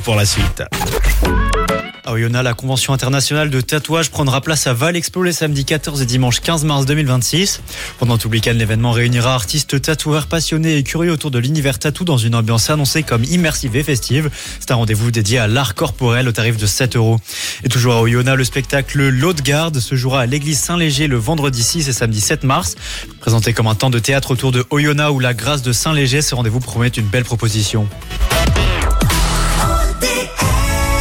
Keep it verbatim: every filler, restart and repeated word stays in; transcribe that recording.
pour la suite. À Oyonnax, la convention internationale de tatouage prendra place à Val-Expo les samedis quatorze et dimanche quinze mars deux mille vingt-six. Pendant tout le week-end, l'événement réunira artistes, tatoueurs passionnés et curieux autour de l'univers tatou dans une ambiance annoncée comme immersive et festive. C'est un rendez-vous dédié à l'art corporel au tarif de sept euros. Et toujours à Oyonnax, le spectacle L'Eau de Garde se jouera à l'église Saint-Léger le vendredi six et samedi sept mars. Présenté comme un temps de théâtre autour de Oyonnax ou la grâce de Saint-Léger, ce rendez-vous promet une belle proposition.